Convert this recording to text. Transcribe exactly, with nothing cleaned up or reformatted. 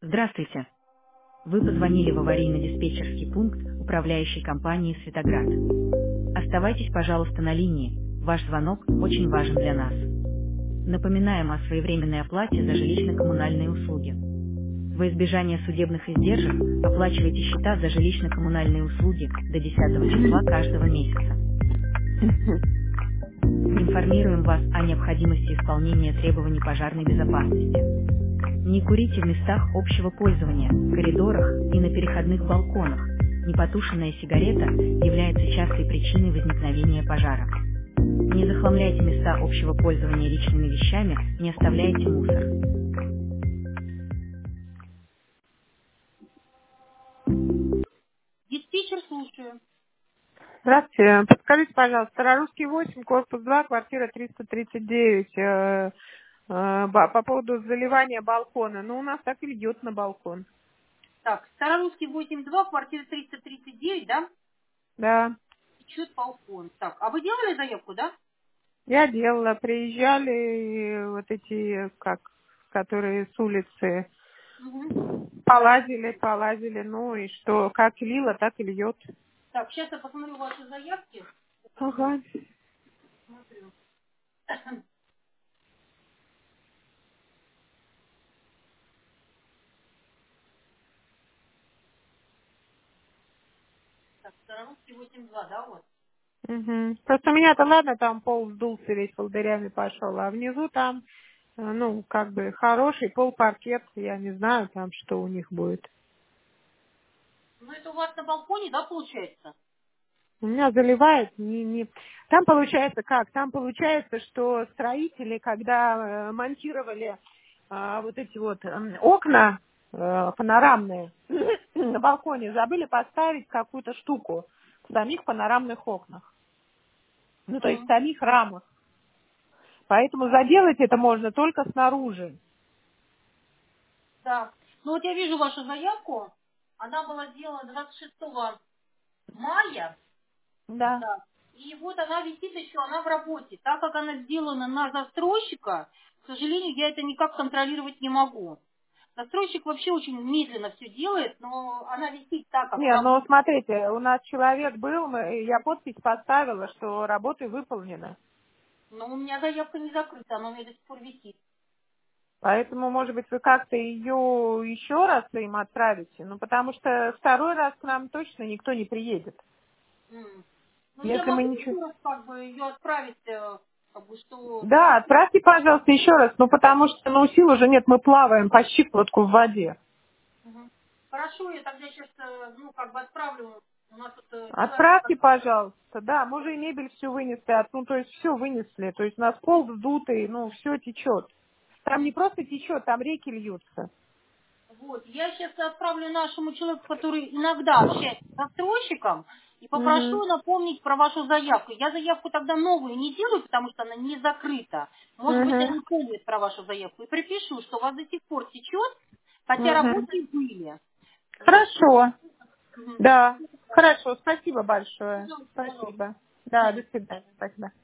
Здравствуйте. Вы позвонили в аварийно-диспетчерский пункт управляющей компании «Светоград». Оставайтесь, пожалуйста, на линии. Ваш звонок очень важен для нас. Напоминаем о своевременной оплате за жилищно-коммунальные услуги. Во избежание судебных издержек оплачивайте счета за жилищно-коммунальные услуги до десятого числа каждого месяца. Информируем вас о необходимости исполнения требований пожарной безопасности. Не курите в местах общего пользования, коридорах и на переходных балконах. Непотушенная сигарета является частой причиной возникновения пожара. Не захламляйте места общего пользования личными вещами, не оставляйте мусор. Диспетчер, слушаю. Здравствуйте. Подскажите, пожалуйста, Старорусский восемь, корпус два, квартира триста тридцать девять. э, э, ба- по поводу заливания балкона. Ну, у нас так и льет на балкон. Так, Старорусский восемь два, квартира триста тридцать девять, да? Да. Течет балкон. Так, а вы делали заявку, да? Я делала. Приезжали э, вот эти, как, которые с улицы, Угу. полазили, полазили. Ну и что, как лило, так и льет. Так, сейчас я посмотрю ваши заявки. Ага. Смотрю. Так, Старорусский восемь два, да, вот? Угу. Просто у меня-то ладно, там пол сдулся весь волдырями пошел, а внизу там, э, ну, как бы хороший пол паркет, я не знаю там, что у них будет. Ну, это у вас на балконе, да, получается? У меня заливает, не, не... Там получается как? Там получается, что строители, когда э, монтировали а, вот эти вот м, окна э, панорамные на балконе, забыли поставить какую-то штуку в самих панорамных окнах. Ну, то есть в Мгм. самих рамах. Поэтому заделать это можно только снаружи. Да. Ну, вот я вижу вашу заявку. Она была сделана двадцать шестого мая. Да. Да. И вот она висит еще, она в работе. Так как она сделана на застройщика, к сожалению, я это никак контролировать не могу. Застройщик вообще очень медленно все делает, но она висит так, как в Не, ну работе. смотрите, у нас человек был, мы- я подпись поставила, что работы выполнены. Но у меня заявка не закрыта, она у меня до сих пор висит. Поэтому, может быть, вы как-то ее еще раз им отправите. Ну, потому что второй раз к нам точно никто не приедет. М. Ну, я Если мы могу ничего... еще раз как бы ее отправить, э, как бы, что... Да, отправьте, пожалуйста, еще раз. Ну, потому что, ну, сил уже нет, мы плаваем по щиколотку в воде. Мгм. Хорошо, я тогда сейчас, ну, как бы отправлю. У нас тут э, человек... Отправьте, пожалуйста. Да, мы уже и мебель все вынесли, от- ну, то есть все вынесли. То есть у нас пол вздутый, ну, все течет. Там не просто течет, там реки льются. Вот, я сейчас отправлю нашему человеку, который иногда общается с застройщиком, и Угу. попрошу напомнить про вашу заявку. Я заявку тогда новую не делаю, потому что она не закрыта. Может быть, Угу. они помнят про вашу заявку. И припишу, что у вас до сих пор течет, хотя Угу. работы были. Вот. Хорошо. Мгм. Да. Хорошо. Спасибо большое. Пожалуйста, пожалуйста. Спасибо. До Да, до свидания. свидания. Спасибо.